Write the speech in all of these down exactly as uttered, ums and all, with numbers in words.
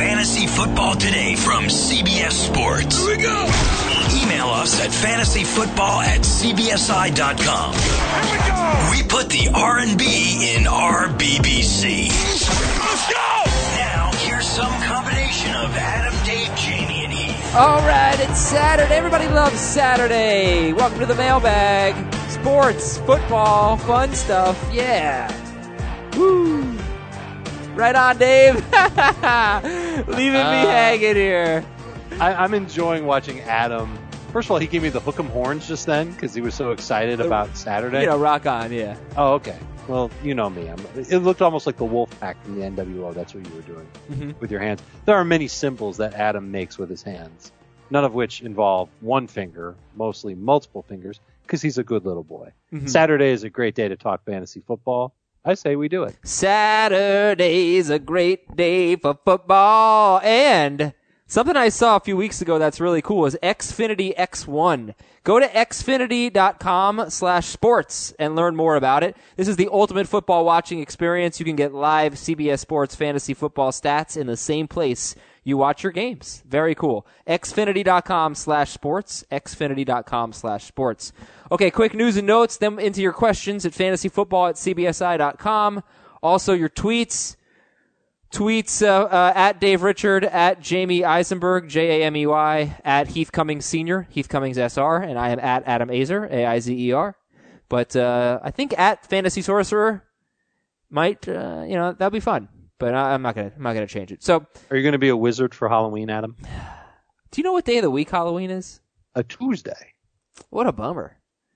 Fantasy Football Today from C B S Sports. Here we go. Email us at fantasyfootball at c b s i dot com. Here we go. We put the R and B in R B B C. Let's go. Now, here's some combination of Adam, Dave, Jamie, and Heath. All right, it's Saturday. Everybody loves Saturday. Welcome to the mailbag. Sports, football, fun stuff. Yeah. Woo. Right on, Dave. Leaving me Uh, hanging here. I, I'm enjoying watching Adam. First of all, he gave me the hook 'em horns just then because he was so excited about Saturday. You know, rock on, yeah. Oh, okay. Well, you know me. I'm, it looked almost like the wolf pack from the N W O. That's what you were doing Mm-hmm. with your hands. There are many symbols that Adam makes with his hands, none of which involve one finger, mostly multiple fingers, because he's a good little boy. Mm-hmm. Saturday is a great day to talk fantasy football. I say we do it. Saturday's a great day for football. And something I saw a few weeks ago that's really cool is Xfinity X one. Go to xfinity.com slash sports and learn more about it. This is the ultimate football watching experience. You can get live C B S Sports fantasy football stats in the same place you watch your games. Very cool. Xfinity.com slash sports. Xfinity.com slash sports. Okay, quick news and notes, then into your questions at fantasyfootball at c b s i dot com. Also, your tweets. Tweets uh, uh, at Dave Richard, at Jamie Eisenberg, J A M E Y, at Heath Cummings Senior, Heath Cummings S R, and I am at Adam Azer, A I Z E R. But uh, I think at Fantasy Sorcerer might, uh, you know, that'll be fun. But I, I'm not gonna, I'm not gonna change it. So, Are you going to be a wizard for Halloween, Adam? do you know what day of the week Halloween is? A Tuesday. What a bummer.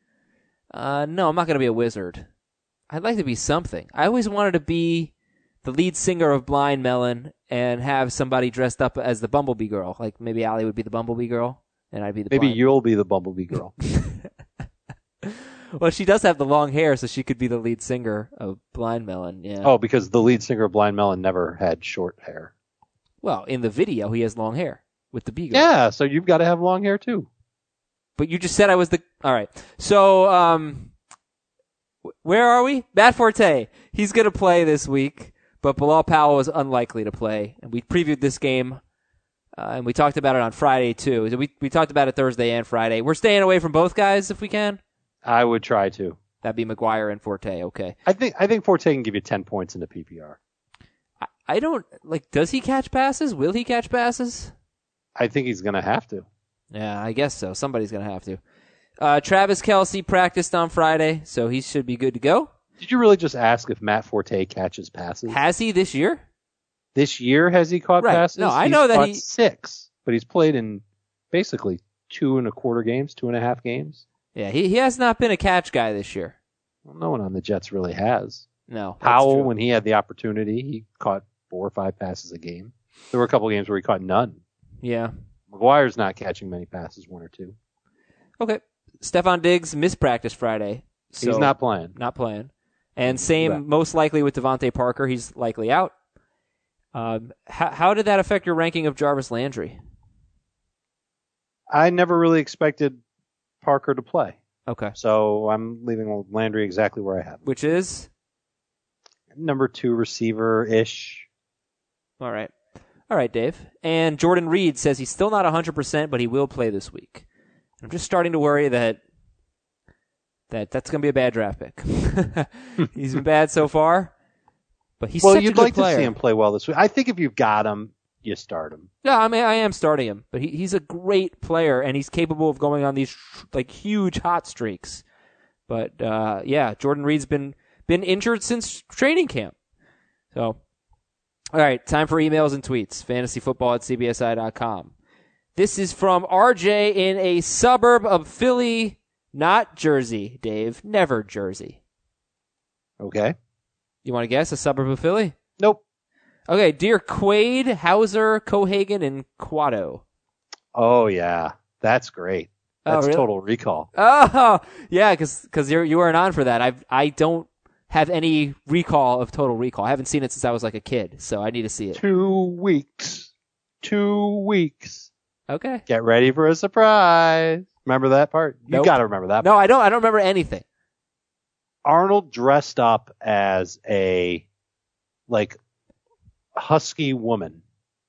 Uh, no, I'm not gonna be a wizard. I'd like to be something. I always wanted to be the lead singer of Blind Melon and have somebody dressed up as the Bumblebee girl. Like maybe Allie would be the Bumblebee girl and I'd be the Maybe blind... you'll be the Bumblebee girl. Well, she does have the long hair, so she could be the lead singer of Blind Melon. Yeah. Oh, because the lead singer of Blind Melon never had short hair. Well, in the video, he has long hair with the bee girl. Yeah, so you've got to have long hair too. But you just said I was the... All right. So, um, where are we? Matt Forte. He's going to play this week, but Bilal Powell is unlikely to play. And we previewed this game, uh, and we talked about it on Friday, too. We, we talked about it Thursday and Friday. We're staying away from both guys if we can. I would try to. That'd be McGuire and Forte. Okay. I think I think Forte can give you ten points in the P P R. I, I don't... Like, does he catch passes? Will he catch passes? I think he's going to have to. Yeah, I guess so. Somebody's going to have to. Uh, Travis Kelce practiced on Friday, so he should be good to go. Did you really just ask if Matt Forte catches passes? Has he this year? This year, has he caught Right. passes? No, I He's know that caught he- six, but he's played in basically two and a quarter games, two and a half games. Yeah, he, he has not been a catch guy this year. Well, no one on the Jets really has. No. that's Powell, true. when he had the opportunity, he caught four or five passes a game. There were a couple games where he caught none. Yeah. McGuire's not catching many passes, one or two. Okay. Stephon Diggs missed practice Friday. So He's not playing. Not playing. And same, Right. most likely with Devontae Parker. He's likely out. Um, how, how did that affect your ranking of Jarvis Landry? I never really expected Parker to play. Okay. So I'm leaving Landry exactly where I have him. Which is? Number two receiver-ish. All right. All right, Dave. And Jordan Reed says he's still not one hundred percent, but he will play this week. I'm just starting to worry that that that's going to be a bad draft pick. He's been bad so far, but he's well, such a you'd good like player. to see him play well this week. I think if you've got him, you start him. Yeah, I mean, I am starting him, but he, he's a great player, and he's capable of going on these like huge hot streaks. But uh, yeah, Jordan Reed's been been injured since training camp. So, all right, time for emails and tweets. fantasyfootball at c b s i dot com. This is from R J in a suburb of Philly, not Jersey, Dave. Never Jersey. Okay. You want to guess a suburb of Philly? Nope. Okay, dear Quaid, Hauser, Cohagen, and Quado. Oh, yeah. That's great. Oh, That's really? Total Recall. Oh, yeah, because because you you weren't on for that. I I don't have any recall of Total Recall. I haven't seen it since I was like a kid, so I need to see it. Two weeks. Two weeks. Okay. Get ready for a surprise. Remember that part? You Nope. got to remember that part. No, I don't. I don't remember anything. Arnold dressed up as a, like, husky woman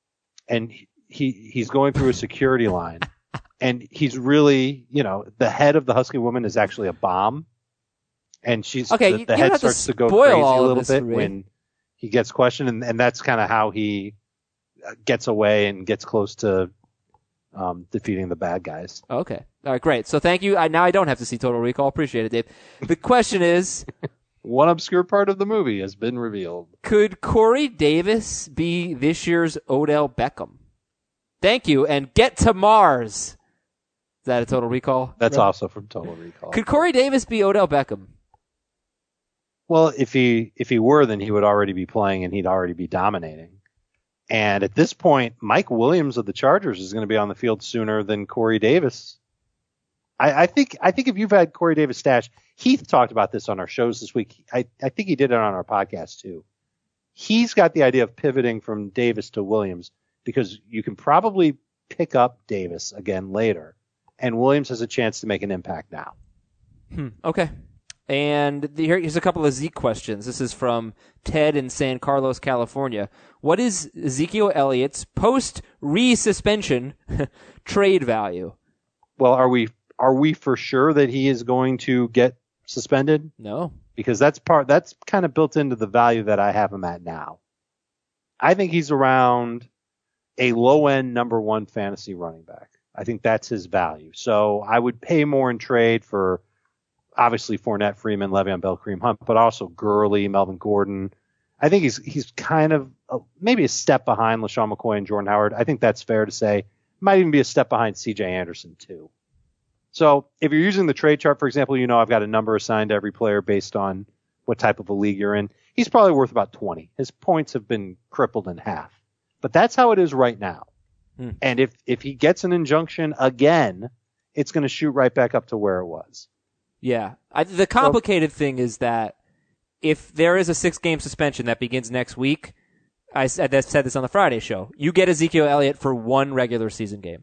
and he he's going through a security line, and he's really, you know, the head of the husky woman is actually a bomb, and she's okay. the, You, the you head don't have starts to, to go spoil crazy all a of little this bit for me. when he gets questioned, and, and that's kind of how he gets away and gets close to um, defeating the bad guys. Okay. All right, great. So thank you. I, now I don't have to see Total Recall. Appreciate it, Dave. The question is, One obscure part of the movie has been revealed. could Corey Davis be this year's Odell Beckham? Thank you, and get to Mars. Is that a Total Recall? That's Right? also from Total Recall. Could Corey Davis be Odell Beckham? Well, if he if he were, then he would already be playing and he'd already be dominating. And at this point, Mike Williams of the Chargers is going to be on the field sooner than Corey Davis. I, I think I think if you've had Corey Davis stash, Heath talked about this on our shows this week. I, I think he did it on our podcast too. He's got the idea of pivoting from Davis to Williams because you can probably pick up Davis again later, and Williams has a chance to make an impact now. Hmm. Okay. And the, here's a couple of Zeke questions. This is from Ted in San Carlos, California. What is Ezekiel Elliott's post-re-suspension trade value? Well, are we are we for sure that he is going to get suspended? No. Because that's part that's kind of built into the value that I have him at now. I think he's around a low-end number one fantasy running back. I think that's his value. So I would pay more in trade for obviously Fournette, Freeman, Le'Veon Bell, Kareem Hunt, but also Gurley, Melvin Gordon. I think he's he's kind of a, maybe a step behind LaShawn McCoy and Jordan Howard. I think that's fair to say. Might even be a step behind C J Anderson too. So if you're using the trade chart, for example, you know I've got a number assigned to every player based on what type of a league you're in. He's probably worth about twenty. His points have been crippled in half. But that's how it is right now. Hmm. And if, if he gets an injunction again, it's going to shoot right back up to where it was. Yeah. I, the complicated so, thing is that if there is a six-game suspension that begins next week, I said, I said this on the Friday show, you get Ezekiel Elliott for one regular season game.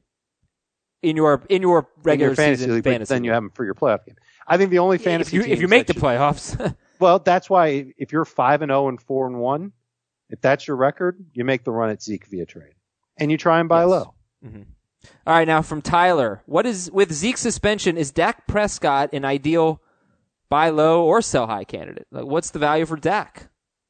In your in your regular in your fantasy season league, fantasy then league. you have him for your playoff game. I think the only fantasy if you, if you make the playoffs. Well, that's why if you're five and zero and four and one, if that's your record, you make the run at Zeke via trade, and you try and buy yes. low. Mm-hmm. All right, now from Tyler, what is with Zeke's suspension? Is Dak Prescott an ideal buy low or sell high candidate? Like, what's the value for Dak?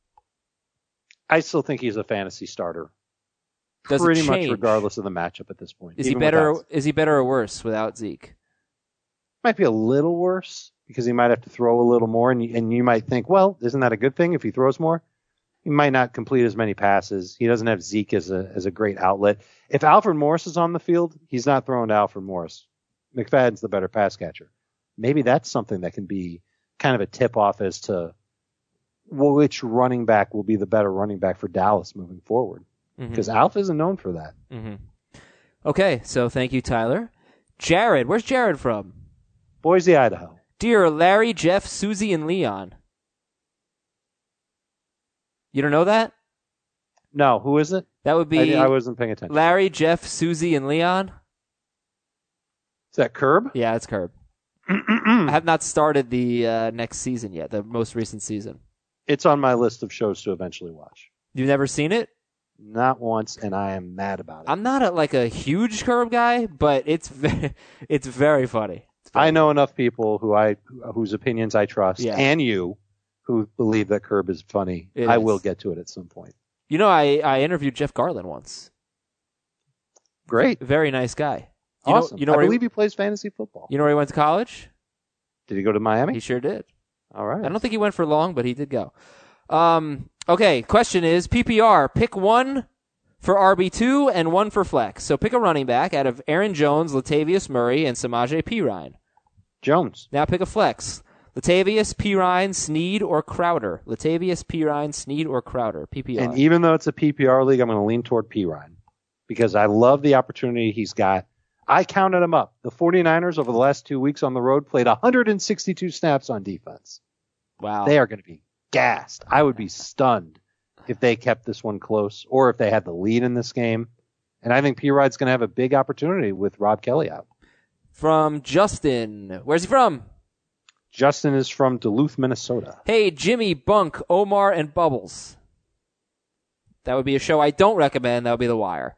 I still think he's a fantasy starter. Does it pretty much change? Regardless of the matchup at this point. Is he even better? without- Is he better or worse without Zeke? Might be a little worse because he might have to throw a little more, and you, and you might think, well, isn't that a good thing if he throws more? He might not complete as many passes. He doesn't have Zeke as a as a great outlet. If Alfred Morris is on the field, he's not throwing to Alfred Morris. McFadden's the better pass catcher. Maybe that's something that can be kind of a tip off as to which running back will be the better running back for Dallas moving forward. Because mm-hmm. Alf isn't known for that. Mm-hmm. Okay, so thank you, Tyler. Jared, where's Jared from? Boise, Idaho. Dear Larry, Jeff, Susie, and Leon. You don't know that? No, who is it? That would be I, I wasn't paying attention. Larry, Jeff, Susie, and Leon. Is that Curb? Yeah, it's Curb. I have not started the uh, next season yet, the most recent season. It's on my list of shows to eventually watch. You've never seen it? Not once, and I am mad about it. I'm not a, like a huge Curb guy, but it's very, it's very funny. It's very I know enough people who I whose opinions I trust, yeah. and you, who believe that Curb is funny. It I is. will get to it at some point. You know, I, I interviewed Jeff Garland once. Great. Very nice guy. You Awesome. Know, you know I where believe he, he plays fantasy football. You know where he went to college? Did he go to Miami? He sure did. All right. I don't think he went for long, but he did go. Um, okay, question is, P P R, pick one for R B two and one for flex. So pick a running back out of Aaron Jones, Latavius Murray, and Samaje Perine. Jones. Now pick a flex. Latavius, Perine, Snead, or Crowder. Latavius, Perine, Snead, or Crowder. P P R. And even though it's a P P R league, I'm going to lean toward Perine because I love the opportunity he's got. I counted him up. The 49ers over the last two weeks on the road played one hundred sixty-two snaps on defense. Wow. They are going to be gassed. I would be stunned if they kept this one close or if they had the lead in this game. And I think P-Ride's going to have a big opportunity with Rob Kelly out. From Justin. Where's he from? Justin is from Duluth, Minnesota. Hey, Jimmy, Bunk, Omar, and Bubbles. That would be a show I don't recommend. That would be The Wire.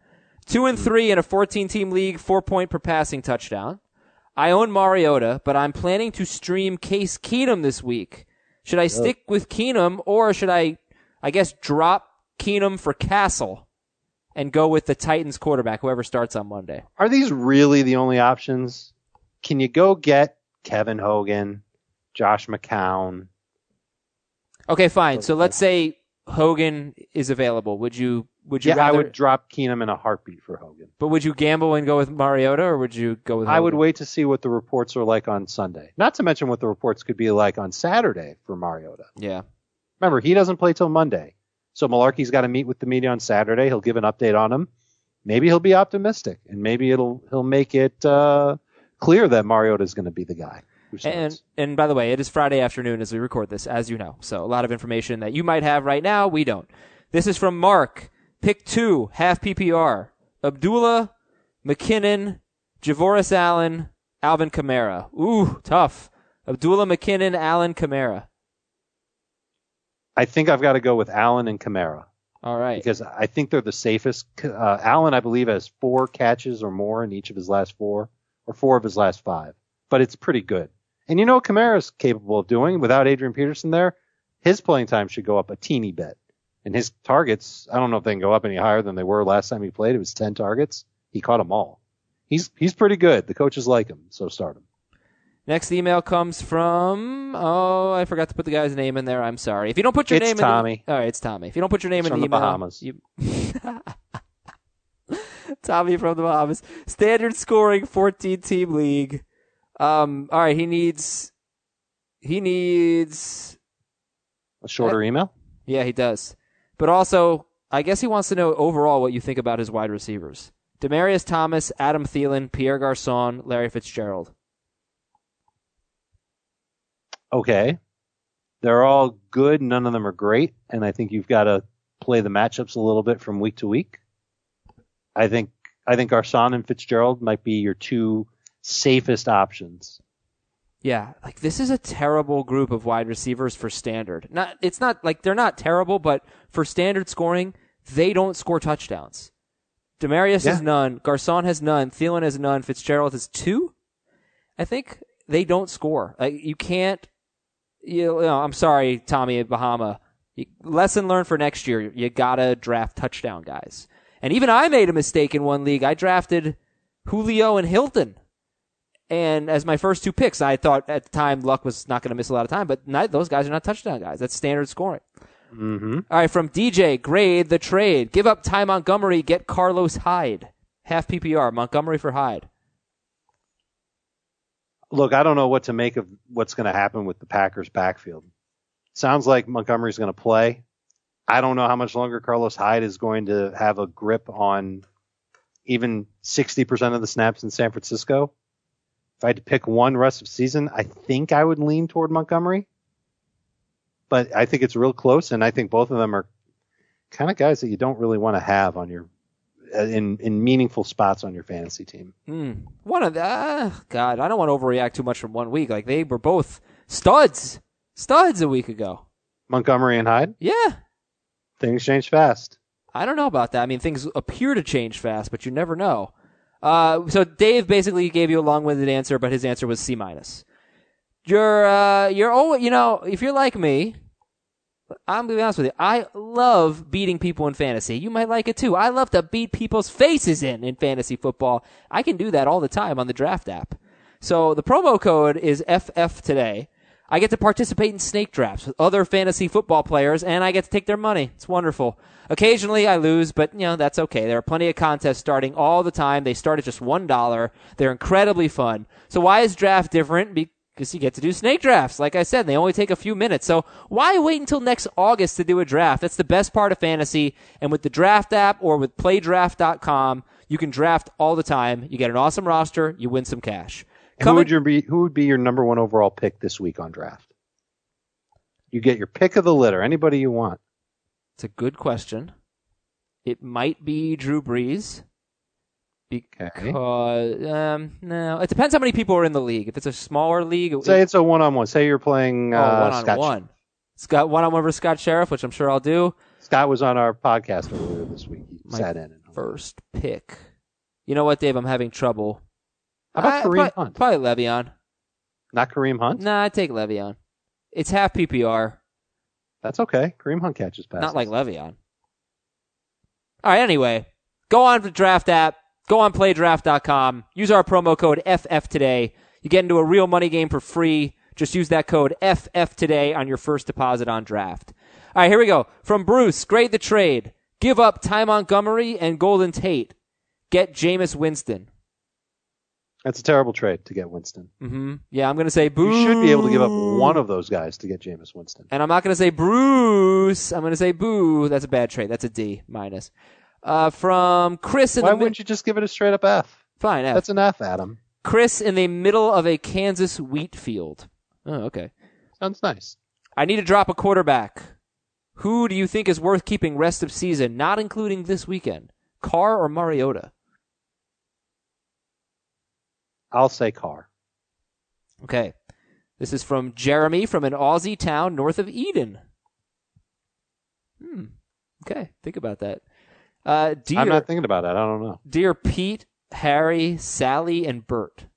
Two and three in a fourteen-team league, four point per passing touchdown. I own Mariota, but I'm planning to stream Case Keenum this week. Should I stick with Keenum, or should I, I guess, drop Keenum for Castle and go with the Titans quarterback, whoever starts on Monday? Are these really the only options? Can you go get Kevin Hogan, Josh McCown? Okay, fine. So let's say Hogan is available. Would you? Would you? Yeah, rather, I would drop Keenum in a heartbeat for Hogan. But would you gamble and go with Mariota, or would you go with Hogan? I would wait to see what the reports are like on Sunday. Not to mention what the reports could be like on Saturday for Mariota. Yeah. Remember, he doesn't play till Monday. So Malarkey's got to meet with the media on Saturday. He'll give an update on him. Maybe he'll be optimistic, and maybe it'll he'll make it uh, clear that Mariota is going to be the guy. And and by the way, it is Friday afternoon as we record this, as you know. So a lot of information that you might have right now, we don't. This is from Mark. Pick two, half P P R. Abdullah, McKinnon, Javoris Allen, Alvin Kamara. Ooh, tough. Abdullah, McKinnon, Allen, Kamara. I think I've got to go with Allen and Kamara. All right. Because I think they're the safest. Uh, Allen, I believe, has four catches or more in each of his last four, or four of his last five. But it's pretty good. And you know what Kamara's capable of doing without Adrian Peterson there? His playing time should go up a teeny bit. And his targets, I don't know if they can go up any higher than they were last time he played. It was ten targets. He caught them all. He's he's pretty good. The coaches like him, so start him. Next email comes from, oh, I forgot to put the guy's name in there. I'm sorry. If you don't put your it's name Tommy. in the, all right, it's Tommy. If you don't put your name it's in from the, the email, Bahamas. You, Tommy from the Bahamas. Standard scoring fourteen-team league. Um, all right, he needs, he needs a shorter uh, email. Yeah, he does. But also, I guess he wants to know overall what you think about his wide receivers. Demaryius Thomas, Adam Thielen, Pierre Garçon, Larry Fitzgerald. Okay. They're all good. None of them are great. And I think you've got to play the matchups a little bit from week to week. I think, I think Garçon and Fitzgerald might be your two safest options. Yeah, like this is a terrible group of wide receivers for standard. Not, it's not like they're not terrible, but for standard scoring, they don't score touchdowns. Demaryius yeah. has none, Garçon has none, Thielen has none, Fitzgerald has two. I think they don't score. Like you can't. You know, I'm sorry, Tommy at Bahama. You, lesson learned for next year: you gotta draft touchdown guys. And even I made a mistake in one league. I drafted Julio and Hilton. And as my first two picks, I thought at the time Luck was not going to miss a lot of time, but not, those guys are not touchdown guys. That's standard scoring. Mm-hmm. All right, from D J, grade the trade. Give up Ty Montgomery, get Carlos Hyde. Half P P R, Montgomery for Hyde. Look, I don't know what to make of what's going to happen with the Packers backfield. Sounds like Montgomery's going to play. I don't know how much longer Carlos Hyde is going to have a grip on even sixty percent of the snaps in San Francisco. If I had to pick one rest of season, I think I would lean toward Montgomery. But I think it's real close, and I think both of them are kind of guys that you don't really want to have on your in in meaningful spots on your fantasy team. Mm. One of the uh, God, I don't want to overreact too much from one week. Like they were both studs, studs a week ago. Montgomery and Hyde. Yeah, things change fast. I don't know about that. I mean, things appear to change fast, but you never know. Uh, so Dave basically gave you a long-winded answer, but his answer was C minus. You're, uh, you're, oh, you know, if you're like me, I'm gonna be honest with you. I love beating people in fantasy. You might like it too. I love to beat people's faces in in fantasy football. I can do that all the time on the draft app. So the promo code is F F today. I get to participate in snake drafts with other fantasy football players, and I get to take their money. It's wonderful. Occasionally I lose, but, you know, that's okay. There are plenty of contests starting all the time. They start at just one dollar. They're incredibly fun. So why is draft different? Because you get to do snake drafts. Like I said, they only take a few minutes. So why wait until next August to do a draft? That's the best part of fantasy. And with the draft app or with play draft dot com, you can draft all the time. You get an awesome roster. You win some cash. Who would your be? Who would be your number one overall pick this week on draft? You get your pick of the litter. Anybody you want. It's a good question. It might be Drew Brees. Because um, no, it depends how many people are in the league. If it's a smaller league, say it, it's a one-on-one. Say you're playing uh, oh, one Scott on one. Scott one-on-one versus Scott Sheriff, which I'm sure I'll do. Scott was on our podcast earlier this week. He My sat in. And first pick. You know what, Dave? I'm having trouble. How about I, Kareem probably, Hunt? Probably Le'Veon. Not Kareem Hunt? Nah, I'd take Le'Veon. It's half P P R. That's okay. Kareem Hunt catches passes. Not like Le'Veon. All right, anyway. Go on to the Draft app. Go on play draft dot com. Use our promo code F F today. You get into a real money game for free. Just use that code F F today on your first deposit on draft. All right, here we go. From Bruce, grade the trade. Give up Ty Montgomery and Golden Tate. Get Jameis Winston. That's a terrible trade to get Winston. Mm-hmm. Yeah, I'm going to say boo. You should be able to give up one of those guys to get Jameis Winston. And I'm not going to say Bruce. I'm going to say boo. That's a bad trade. That's a D minus. Uh, from Chris in Why the wouldn't you just give it a straight up F? Fine, F. That's an F, Adam. Chris in the middle of a Kansas wheat field. Oh, okay. Sounds nice. I need to drop a quarterback. Who do you think is worth keeping rest of season, not including this weekend? Carr or Mariota? I'll say Carr. Okay. This is from Jeremy from an Aussie town north of Eden. Hmm. Okay. Think about that. Uh, dear, I'm not thinking about that. I don't know. Dear Pete, Harry, Sally, and Bert.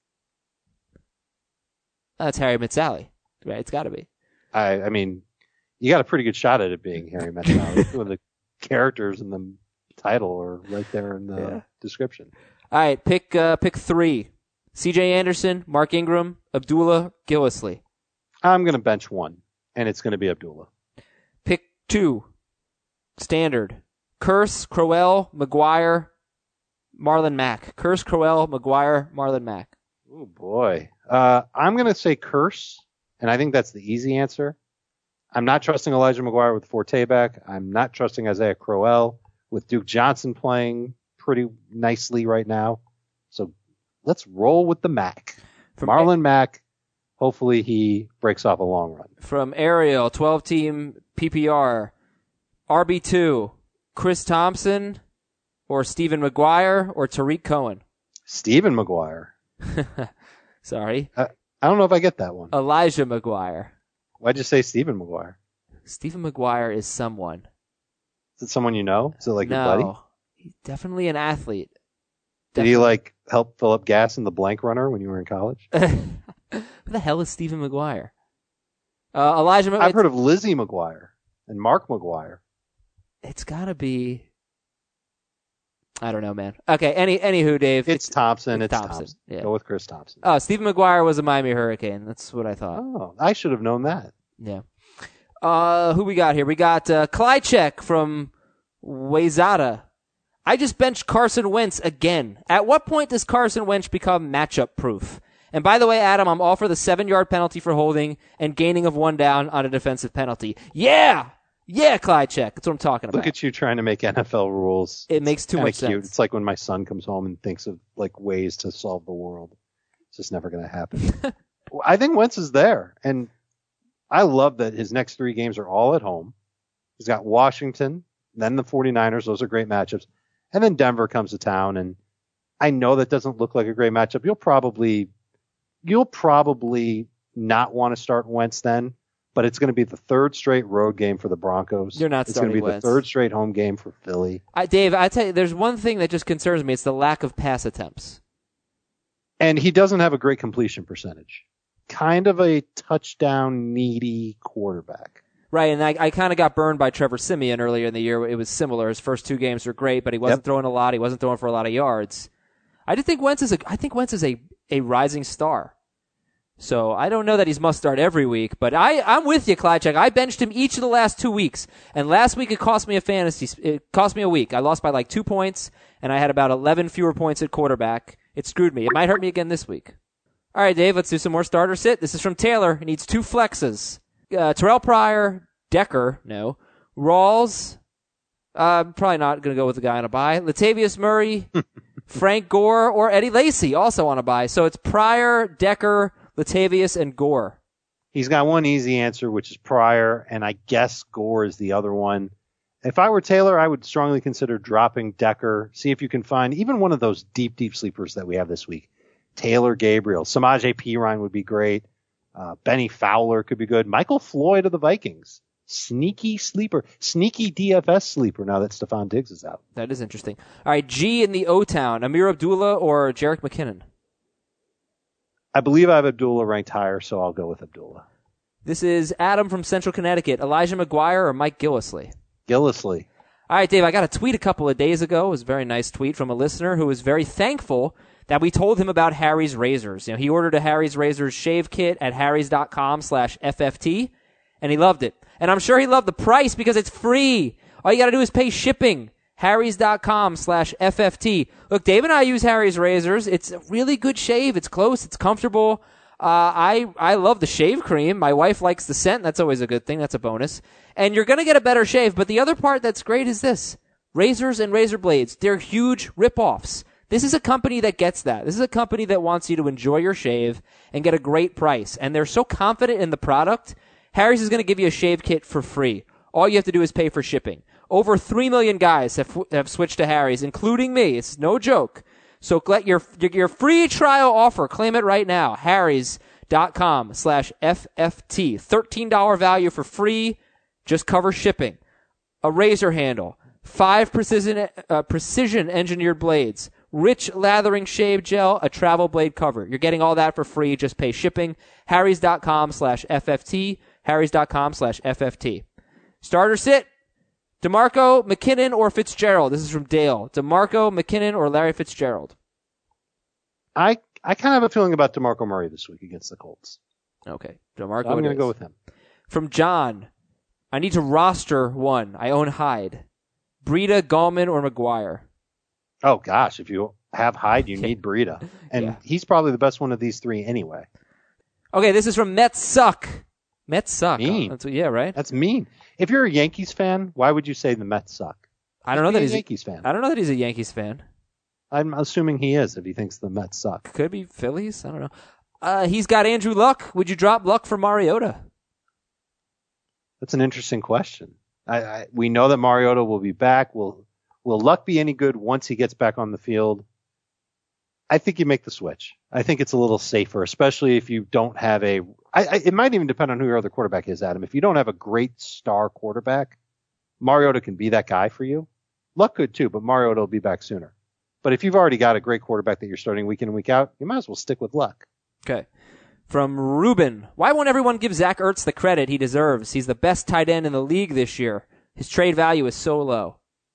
That's Harry Met Sally. Right? It's got to be. I, I mean, you got a pretty good shot at it being Harry Met Sally. Two of the characters in the title are right there in the yeah. description. All right. Pick, uh, pick three. C J Anderson, Mark Ingram, Abdullah Gillisley. I'm going to bench one, and it's going to be Abdullah. Pick two. Standard. Curse, Crowell, McGuire, Marlon Mack. Curse, Crowell, McGuire, Marlon Mack. Oh, boy. Uh, I'm going to say Curse, and I think that's the easy answer. I'm not trusting Elijah McGuire with Forte back. I'm not trusting Isaiah Crowell with Duke Johnson playing pretty nicely right now. So let's roll with the Mack. From Marlon a- Mack, hopefully he breaks off a long run. From Ariel, twelve-team P P R, R B two, Chris Thompson, or Stephen McGuire, or Tariq Cohen? Stephen McGuire. Sorry. Uh, I don't know if I get that one. Elijah McGuire. Why'd you say Stephen McGuire? Stephen McGuire is someone. Is it someone you know? Is it like no, your buddy? He's definitely an athlete. Did he like help fill up gas in the blank runner when you were in college? Who the hell is Stephen McGuire? Uh, Elijah McGuire. I've heard of Lizzie McGuire and Mark McGuire. It's gotta be. I don't know, man. Okay, any anywho, Dave. It's, it's Thompson. It's, it's Thompson. Thompson. Yeah. Go with Chris Thompson. Oh, Stephen McGuire was a Miami Hurricane. That's what I thought. Oh, I should have known that. Yeah. Uh, who we got here? We got uh, Klychek from Wayzata. I just benched Carson Wentz again. At what point does Carson Wentz become matchup proof? And by the way, Adam, I'm all for the seven-yard penalty for holding and gaining of one down on a defensive penalty. Yeah! Yeah, Klychek. That's what I'm talking about. Look at you trying to make N F L rules. It makes too much cute. sense. It's like when my son comes home and thinks of like ways to solve the world. It's just never going to happen. I think Wentz is there. And I love that his next three games are all at home. He's got Washington, then the 49ers. Those are great matchups. And then Denver comes to town. And I know that doesn't look like a great matchup. You'll probably, you'll probably not want to start Wentz then. But it's going to be the third straight road game for the Broncos. You're not It's going to be Wentz. the third straight home game for Philly. I, Dave, I tell you, there's one thing that just concerns me. It's the lack of pass attempts. And he doesn't have a great completion percentage. Kind of a touchdown needy quarterback. Right, and I, I kind of got burned by Trevor Siemian earlier in the year. It was similar. His first two games were great, but he wasn't Yep. throwing a lot. He wasn't throwing for a lot of yards. I just think Wentz is a. I think Wentz is a, a rising star. So I don't know that he's must start every week, but I, I'm with you, Klychek. I benched him each of the last two weeks, and last week it cost me a fantasy. It cost me a week. I lost by like two points, and I had about eleven fewer points at quarterback. It screwed me. It might hurt me again this week. All right, Dave, let's do some more starter sit. This is from Taylor. He needs two flexes. Uh, Terrell Pryor, Decker, no. Rawls, uh, probably not going to go with the guy on a bye. Latavius Murray, Frank Gore, or Eddie Lacy, also on a bye. So it's Pryor, Decker, Latavius, and Gore. He's got one easy answer, which is Pryor, and I guess Gore is the other one. If I were Taylor, I would strongly consider dropping Decker. See if you can find even one of those deep, deep sleepers that we have this week. Taylor Gabriel. Samaje Perine would be great. Uh, Benny Fowler could be good. Michael Floyd of the Vikings. Sneaky sleeper. Sneaky D F S sleeper now that Stephon Diggs is out. That is interesting. All right, G in the O-Town, Amir Abdullah or Jerick McKinnon? I believe I have Abdullah ranked higher, so I'll go with Abdullah. This is Adam from Central Connecticut. Elijah McGuire or Mike Gillislee? Gillislee. All right, Dave, I got a tweet a couple of days ago. It was a very nice tweet from a listener who was very thankful that we told him about Harry's Razors. You know, he ordered a Harry's Razors shave kit at harrys.com slash FFT, and he loved it. And I'm sure he loved the price because it's free. All you got to do is pay shipping. harrys.com slash FFT. Look, Dave and I use Harry's Razors. It's a really good shave. It's close. It's comfortable. Uh, I, I love the shave cream. My wife likes the scent. That's always a good thing. That's a bonus. And you're going to get a better shave. But the other part that's great is this. Razors and razor blades. They're huge ripoffs. This is a company that gets that. This is a company that wants you to enjoy your shave and get a great price. And they're so confident in the product. Harry's is going to give you a shave kit for free. All you have to do is pay for shipping. Over three million guys have have switched to Harry's, including me. It's no joke. So let your your free trial offer. Claim it right now. harrys.com slash FFT. thirteen dollars value for free. Just cover shipping. A razor handle. Five precision uh, precision engineered blades. Rich lathering shave gel. A travel blade cover. You're getting all that for free. Just pay shipping. harrys.com slash FFT. harrys.com slash FFT. Starter sit. DeMarco, McKinnon, or Fitzgerald? This is from Dale. DeMarco, McKinnon, or Larry Fitzgerald? I I kind of have a feeling about DeMarco Murray this week against the Colts. Okay. DeMarco I'm going to go with him. From John, I need to roster one. I own Hyde. Breida, Gallman, or McGuire? Oh, gosh. If you have Hyde, you need Breida. And yeah. He's probably the best one of these three anyway. Okay, this is from Mets Suck. Mets suck. Mean. Oh, that's, yeah, right? That's mean. If you're a Yankees fan, why would you say the Mets suck? I don't know that he's a Yankees fan. I don't know that he's a Yankees fan. I'm assuming he is if he thinks the Mets suck. Could be Phillies. I don't know. Uh, he's got Andrew Luck. Would you drop Luck for Mariota? That's an interesting question. I, I, we know that Mariota will be back. Will Will Luck be any good once he gets back on the field? I think you make the switch. I think it's a little safer, especially if you don't have a I, I, it might even depend on who your other quarterback is, Adam. If you don't have a great star quarterback, Mariota can be that guy for you. Luck could too, but Mariota will be back sooner. But if you've already got a great quarterback that you're starting week in and week out, you might as well stick with Luck. Okay. From Ruben, why won't everyone give Zach Ertz the credit he deserves? He's the best tight end in the league this year. His trade value is so low.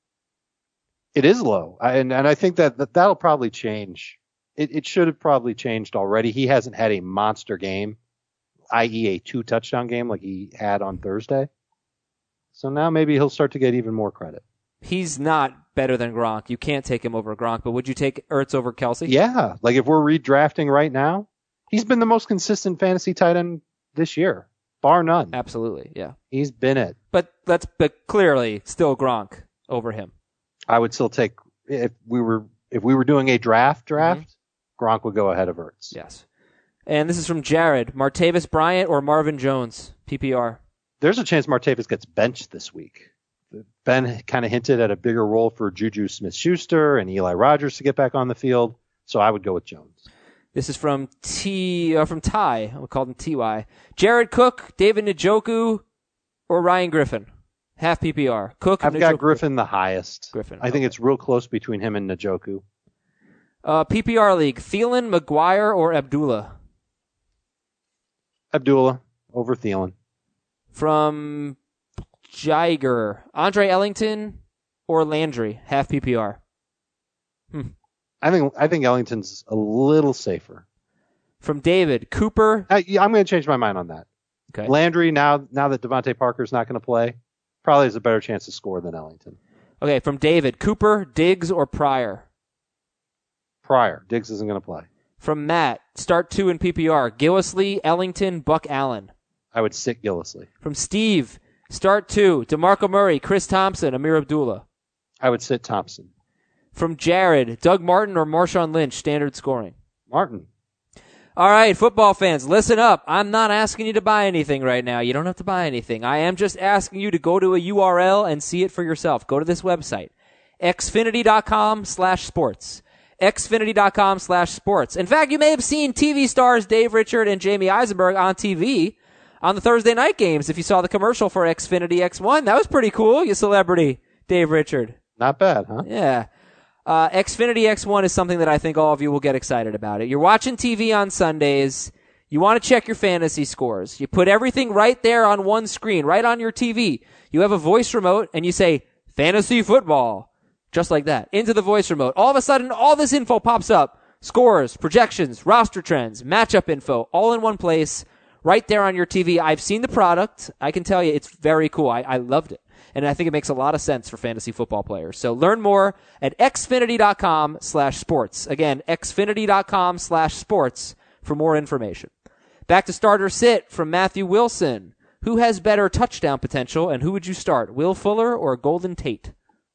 It is low, I, and, and I think that, that that'll probably change. It, it should have probably changed already. He hasn't had a monster game, that is a two-touchdown game like he had on Thursday. So now maybe he'll start to get even more credit. He's not better than Gronk. You can't take him over Gronk, but would you take Ertz over Kelsey? Yeah. Like if we're redrafting right now, he's been the most consistent fantasy tight end this year, bar none. Absolutely, yeah. He's been it. But let's but clearly still Gronk over him. I would still take if we were if we were doing a draft draft, mm-hmm. Gronk would go ahead of Ertz. Yes. And this is from Jared. Martavis Bryant or Marvin Jones? P P R. There's a chance Martavis gets benched this week. Ben kind of hinted at a bigger role for Juju Smith-Schuster and Eli Rogers to get back on the field, so I would go with Jones. This is from T uh, from Ty. We called him T Y. Jared Cook, David Njoku, or Ryan Griffin? Half P P R. Cook. I've Njoku. got Griffin the highest. Griffin. I think okay. it's real close between him and Njoku. Uh, P P R league: Thielen, McGuire, or Abdullah? Abdullah over Thielen. From Jiger, Andre Ellington or Landry? Half P P R. Hmm. I think I think Ellington's a little safer. From David, Cooper. I, I'm going to change my mind on that. Okay. Landry, now now that Devontae Parker's not going to play, probably has a better chance to score than Ellington. Okay, from David, Cooper, Diggs, or Pryor? Pryor. Diggs isn't going to play. From Matt, start two in P P R. Gillislee, Ellington, Buck Allen. I would sit Gillislee. From Steve, start two. DeMarco Murray, Chris Thompson, Amir Abdullah. I would sit Thompson. From Jared, Doug Martin or Marshawn Lynch, standard scoring? Martin. All right, football fans, listen up. I'm not asking you to buy anything right now. You don't have to buy anything. I am just asking you to go to a U R L and see it for yourself. Go to this website, xfinity.com slash sports. xfinity.com slash sports. In fact, you may have seen T V stars Dave Richard and Jamie Eisenberg on T V on the Thursday night games, if you saw the commercial for Xfinity X one, that was pretty cool, you celebrity, Dave Richard. Not bad, huh? Yeah. Uh, Xfinity X one is something that I think all of you will get excited about it. You're watching T V on Sundays. You want to check your fantasy scores. You put everything right there on one screen, right on your T V. You have a voice remote, and you say, fantasy football. Just like that. Into the voice remote. All of a sudden, all this info pops up. Scores, projections, roster trends, matchup info, all in one place, right there on your T V. I've seen the product. I can tell you it's very cool. I, I loved it. And I think it makes a lot of sense for fantasy football players. So learn more at xfinity.com slash sports. Again, xfinity.com slash sports for more information. Back to starter sit from Matthew Wilson. Who has better touchdown potential, and who would you start, Will Fuller or Golden Tate?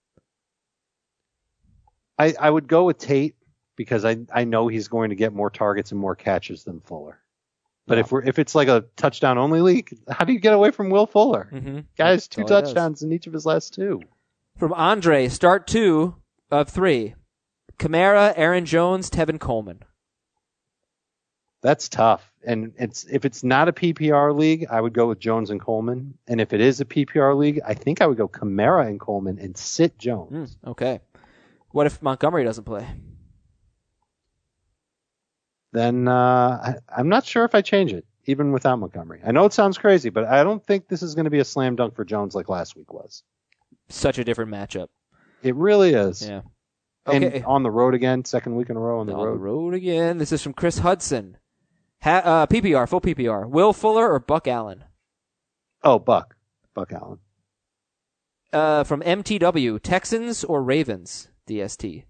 I, I would go with Tate because I, I know he's going to get more targets and more catches than Fuller. But Yeah. if we're if it's like a touchdown only league, how do you get away from Will Fuller? Mm-hmm. Guys, two That's all he does. touchdowns in each of his last two. From Andre, start two of three. Kamara, Aaron Jones, Tevin Coleman. That's tough. And it's if it's not a P P R league, I would go with Jones and Coleman. And if it is a P P R league, I think I would go Kamara and Coleman and sit Jones. Mm, okay. What if Montgomery doesn't play? Then uh, I, I'm not sure if I change it, even without Montgomery. I know it sounds crazy, but I don't think this is going to be a slam dunk for Jones like last week was. Such a different matchup. It really is. Yeah. Okay. And on the road again, second week in a row on the On road. the road again. This is from Chris Hudson. Ha- uh, P P R, full P P R. Will Fuller or Buck Allen? Oh, Buck. Buck Allen. Uh, from M T W, Texans or Ravens? D S T.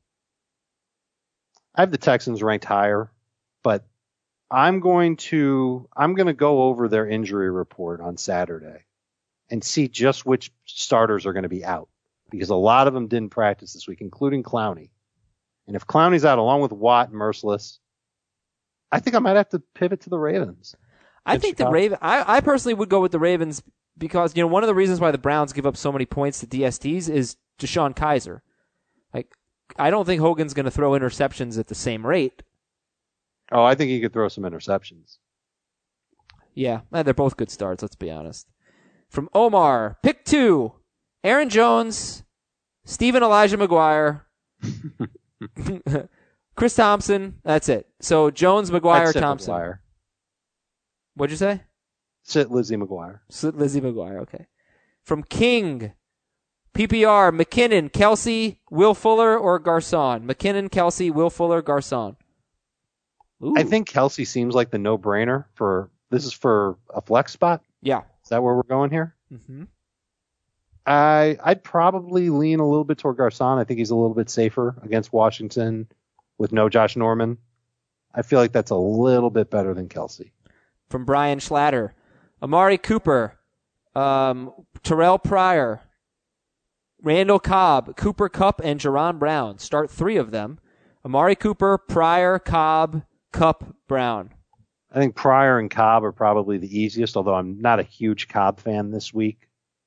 I have the Texans ranked higher, but I'm going to I'm going to go over their injury report on Saturday and see just which starters are going to be out, because a lot of them didn't practice this week, including Clowney. And if Clowney's out along with Watt and Merciless, I think I might have to pivot to the Ravens. I And think Chicago. the Raven. I, I personally would go with the Ravens because you know one of the reasons why the Browns give up so many points to D S Ts is Deshaun Kaiser. Like, I don't think Hogan's going to throw interceptions at the same rate. Oh, I think he could throw some interceptions. Yeah, eh, they're both good starts. Let's be honest. From Omar, pick two: Aaron Jones, Stephen Elijah McGuire, Chris Thompson. That's it. So Jones, McGuire, I'd sit Thompson. McGuire. What'd you say? Sit Lizzie McGuire. S- Lizzie McGuire. Okay. From King, P P R: McKinnon, Kelsey, Will Fuller, or Garcon. McKinnon, Kelsey, Will Fuller, Garcon. Ooh. I think Kelsey seems like the no-brainer for this is for a flex spot. Yeah. Is that where we're going here? Mm-hmm. I I'd probably lean a little bit toward Garcon. I think he's a little bit safer against Washington with no Josh Norman. I feel like that's a little bit better than Kelsey. From Brian Schlatter, Amari Cooper, um, Terrell Pryor, Randall Cobb, Cooper Kupp, and Jerron Brown. Start three of them. Amari Cooper, Pryor, Cobb, Kupp, Brown. I think Pryor and Cobb are probably the easiest, although I'm not a huge Cobb fan this week.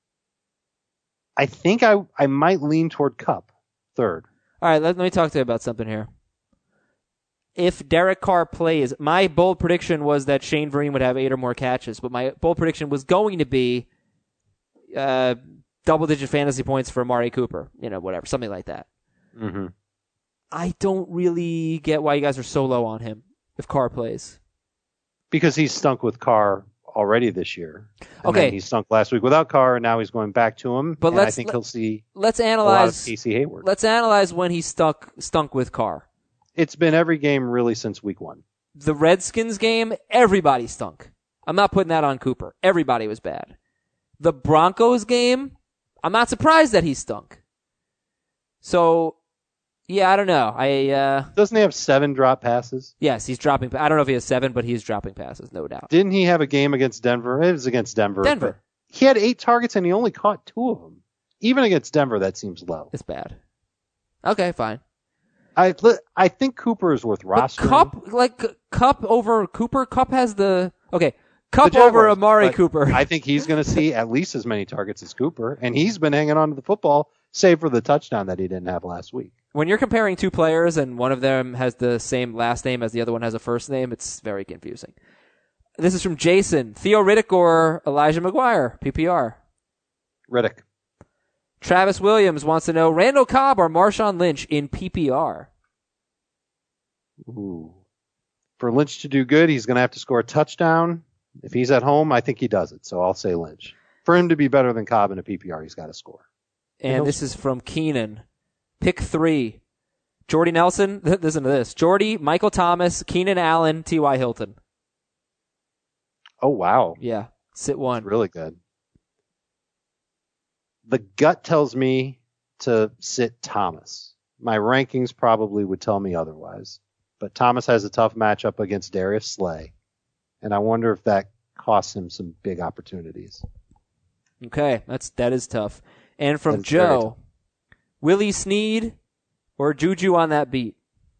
I think I I might lean toward Kupp third. All right, let, let me talk to you about something here. If Derek Carr plays, my bold prediction was that Shane Vereen would have eight or more catches, but my bold prediction was going to be uh, double-digit fantasy points for Amari Cooper. You know, whatever, something like that. Mm-hmm. I don't really get why you guys are so low on him if Carr plays. Because he's stunk with Carr already this year. And Okay. then he stunk last week without Carr, and now he's going back to him. But and I let's- think let- he'll see Let's a lot of analyze. Casey Hayward. Let's analyze when he stuck stunk with Carr. It's been every game really since week one. The Redskins game, everybody stunk. I'm not putting that on Cooper. Everybody was bad. The Broncos game, I'm not surprised that he stunk. So, yeah, I don't know. I uh, Doesn't he have seven drop passes? yes, he's dropping. I don't know if he has seven, but he's dropping passes, no doubt. Didn't he have a game against Denver? It was against Denver. Denver. but He had eight targets and he only caught two of them. Even against Denver, that seems low. It's bad. Okay, fine. I I think Cooper is worth But rostering. Cup, like Cup over Cooper. Cup has the okay. Cup The over Jaguars, Amari but Cooper. I think he's going to see at least as many targets as Cooper, and he's been hanging on to the football, save for the touchdown that he didn't have last week. When you're comparing two players and one of them has the same last name as the other one has a first name, it's very confusing. this is from Jason. Theo Riddick or Elijah McGuire, P P R. Riddick. Travis Williams wants to know Randall Cobb or Marshawn Lynch in P P R. Ooh. For Lynch to do good, he's going to have to score a touchdown. If he's at home, I think he does it, so I'll say Lynch. For him to be better than Cobb in a P P R, he's got to score. And, and this score. is from Keenan. Pick three. Jordy Nelson, listen to this. Jordy, Michael Thomas, Keenan Allen, T Y. Hilton. Oh, wow. Yeah, sit one. That's really good. The gut tells me to sit Thomas. My rankings probably would tell me otherwise. But Thomas has a tough matchup against Darius Slay. And I wonder if that costs him some big opportunities. Okay, that's that is tough. And from Joe, Willie Snead or Juju on that beat?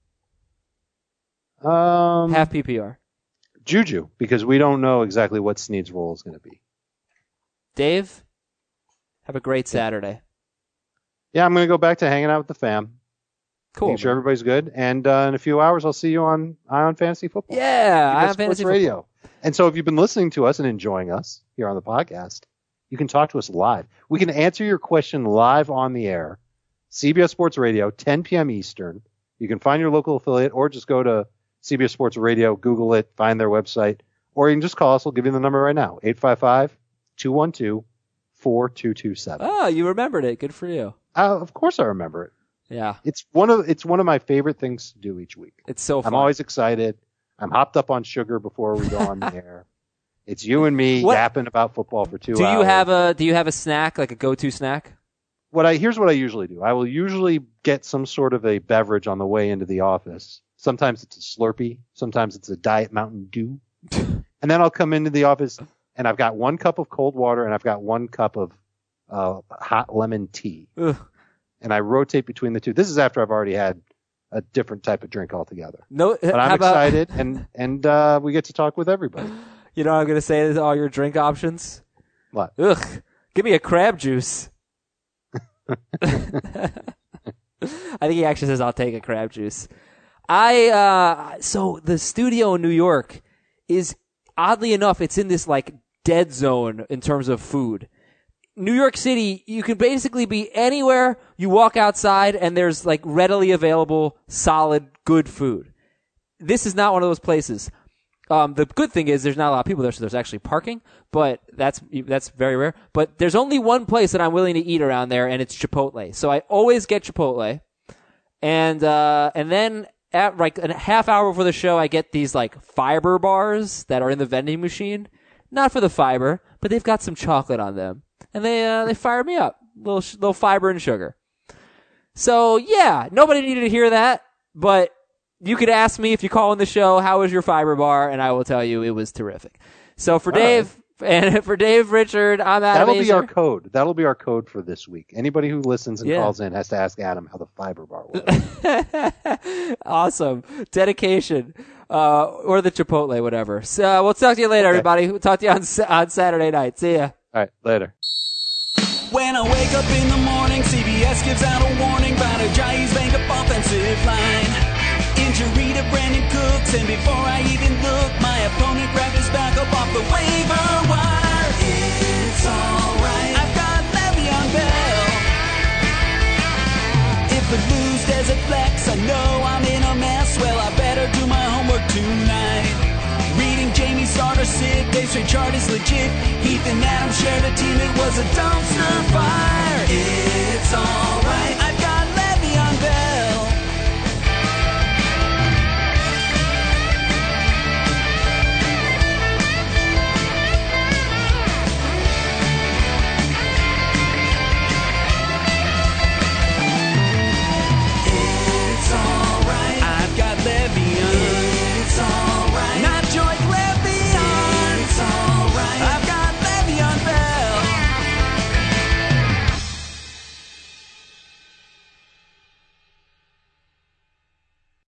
Um, Half P P R. Juju, because we don't know exactly what Snead's role is going to be. Dave, have a great Saturday. Yeah, I'm going to go back to hanging out with the fam. Cool. Make sure everybody's good. And uh, in a few hours, I'll see you on Ion Fantasy Football. Yeah, Ion Fantasy Radio. Football. And so if you've been listening to us and enjoying us here on the podcast, you can talk to us live. We can answer your question live on the air. C B S Sports Radio, ten p.m. Eastern. You can find your local affiliate or just go to C B S Sports Radio, Google it, find their website, or you can just call us. We'll give you the number right now, eight five five, two one two, four two two seven. Oh, you remembered it. Good for you. Uh, of course I remember it. Yeah. It's one of it's one of my favorite things to do each week. It's so fun. I'm always excited. I'm hopped up on sugar before we go on the air. It's you and me what? yapping about football for two do hours. You have a, do you have a snack, like a go-to snack? What I Here's what I usually do. I will usually get some sort of a beverage on the way into the office. Sometimes it's a Slurpee. Sometimes it's a Diet Mountain Dew. And then I'll come into the office, and I've got one cup of cold water, and I've got one cup of uh, hot lemon tea. Ugh. And I rotate between the two. This is after I've already had a different type of drink altogether. No, but I'm about, excited, and and uh, we get to talk with everybody. You know what I'm going to say is all your drink options? What? Ugh. Give me a crab juice. I think he actually says, I'll take a crab juice. I, uh, so the studio in New York is, oddly enough, it's in this like dead zone in terms of food. New York City, you can basically be anywhere. You walk outside and there's like readily available, solid, good food. This is not one of those places. Um, the good thing is there's not a lot of people there, so there's actually parking, but that's, that's very rare. But there's only one place that I'm willing to eat around there, and it's Chipotle. So I always get Chipotle. And, uh, and then at like a half hour before the show, I get these like fiber bars that are in the vending machine. Not for the fiber, but they've got some chocolate on them. And they, uh, they fire me up. Little, little fiber and sugar. So yeah, nobody needed to hear that, but you could ask me if you call in the show, how was your fiber bar? And I will tell you it was terrific. So for All Dave, right. and for Dave Richard, I'm Adam That'll Azer. be our code. That'll be our code for this week. Anybody who listens and yeah. calls in has to ask Adam how the fiber bar was. Awesome. Dedication. Uh, or the Chipotle, whatever. So uh, we'll talk to you later, okay. everybody. We'll talk to you on, on Saturday night. See ya. All right, later. When I wake up in the morning, C B S gives out a warning about a Giants Bank up offensive line. Injury to Brandon Cooks, and before I even look, my opponent grabbed his back up off the waiver wire. It's alright, I've got Le'Veon Bell. If I lose Desert Flex, I know I'm in a mess. Well, I better do my homework tonight. Reading Jamie Starter, Sid, Dave Straight chart is legit. Heath and Adam shared a team, it was a dumpster fire. It's alright, I've got